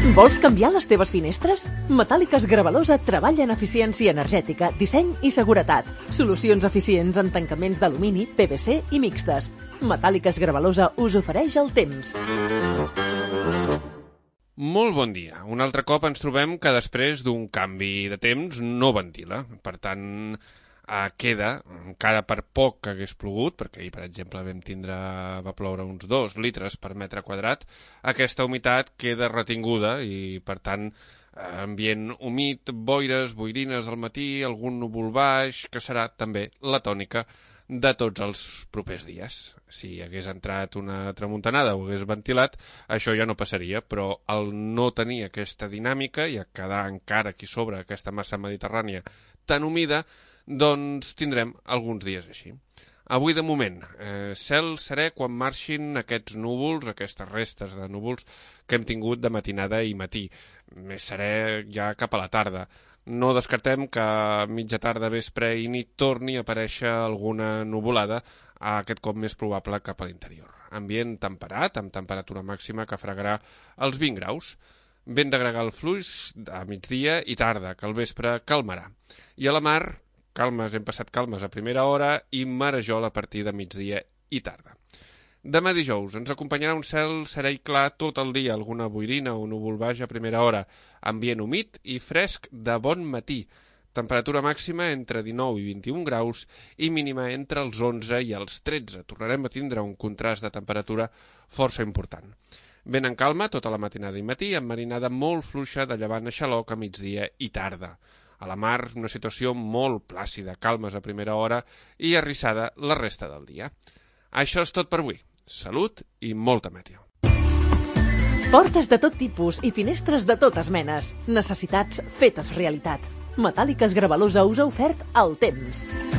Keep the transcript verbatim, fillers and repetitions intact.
Vols canviar les teves finestres? Metàl·liques Gravalosa treballa en eficiència energètica, disseny i seguretat. Solucions eficients en tancaments d'alumini, P V C i mixtes. Metàl·liques Gravalosa us ofereix el temps. Molt bon dia. Un altre cop ens trobem que després d'un canvi de temps no ventila. Per tant, eh, queda, encara per poc que hagués plogut, perquè ahir, per exemple, vam tindre, va ploure uns dos litres per metre quadrat, aquesta humitat queda retinguda i, per tant, ambient humit, boires, boirines al matí, algun núvol baix, que serà també la tònica de tots els propers dies. Si hagués entrat una tramuntanada o hagués ventilat, això ja no passaria, però al no tenir aquesta dinàmica i a quedar encara aquí sobre aquesta massa mediterrània tan humida, doncs tindrem alguns dies així. Avui, de moment, eh, cel serè quan marxin aquests núvols, aquestes restes de núvols que hem tingut de matinada i matí. Més serè ja cap a la tarda. No descartem que a mitja tarda, vespre i nit torni a aparèixer alguna nuvolada, aquest cop més probable cap a l'interior. Ambient temperat, amb temperatura màxima que fregarà els vint graus. Vent de gregal fluix a migdia i tarda, que al vespre calmarà. I a la mar, calmes, hem passat calmes a primera hora i marejol a partir de migdia i tarda. Demà dijous ens acompanyarà un cel serè i clar tot el dia, alguna boirina o núvol baix a primera hora, ambient humit i fresc de bon matí, temperatura màxima entre dinou i vint-i-un graus i mínima entre els onze i els tretze. Tornarem a tindre un contrast de temperatura força important. Vent en calma tota la matinada i matí, amb marinada molt fluixa de llevant a xaloc a migdia i tarda. A la mar, una situació molt plàcida, calmes a primera hora i arrissada la resta del dia. Això és tot per avui. Salut i molta meteo. Portes de tot tipus i finestres de totes menes. Necessitats fetes realitat. Metàl·liques Gravalosa us ha ofert el temps.